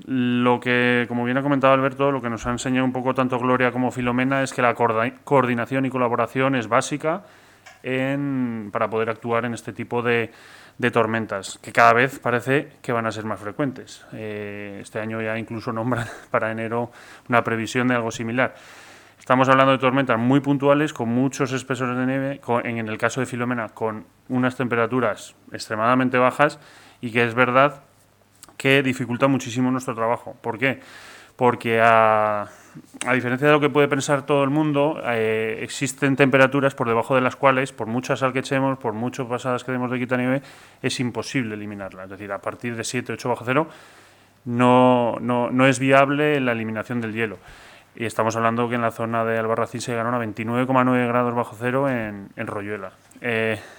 Lo que, como bien ha comentado Alberto, lo que nos ha enseñado un poco tanto Gloria como Filomena es que la coordinación y colaboración es básica para poder actuar en este tipo de tormentas, que cada vez parece que van a ser más frecuentes. Este año ya incluso nombran para enero una previsión de algo similar. Estamos hablando de tormentas muy puntuales, con muchos espesores de nieve, en el caso de Filomena, con unas temperaturas extremadamente bajas, y que es verdad que dificulta muchísimo nuestro trabajo. ¿Por qué? Porque a diferencia de lo que puede pensar todo el mundo, existen temperaturas por debajo de las cuales, por mucha sal que echemos, por muchas pasadas que demos de quitanieve, es imposible eliminarla. Es decir, a partir de 7, 8 bajo cero no es viable la eliminación del hielo. Y estamos hablando que en la zona de Albarracín se llegaron a 29,9 grados bajo cero en Royuela.